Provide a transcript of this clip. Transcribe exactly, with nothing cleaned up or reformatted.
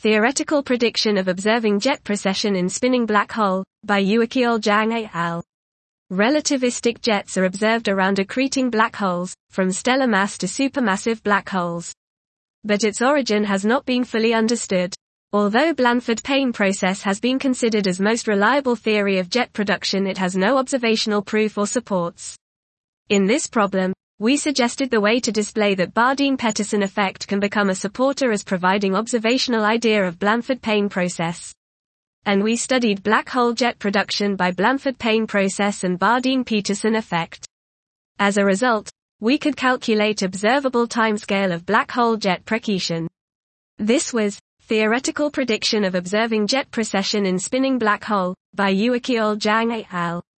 Theoretical Prediction of Observing Jet Precession in Spinning Black Hole, by Yuikiol Zhang et al. Relativistic jets are observed around accreting black holes, from stellar mass to supermassive black holes. But its origin has not been fully understood. Although Blanford-Payne process has been considered as most reliable theory of jet production, it has no observational proof or supports. In this problem, we suggested the way to display that Bardeen-Peterson effect can become a supporter as providing observational idea of Blanford-Payne process. And we studied black hole jet production by Blanford-Payne process and Bardeen-Peterson effect. As a result, we could calculate observable timescale of black hole jet precession. This was Theoretical Prediction of Observing Jet Precession in Spinning Black Hole, by Yuikiol Zhang et al.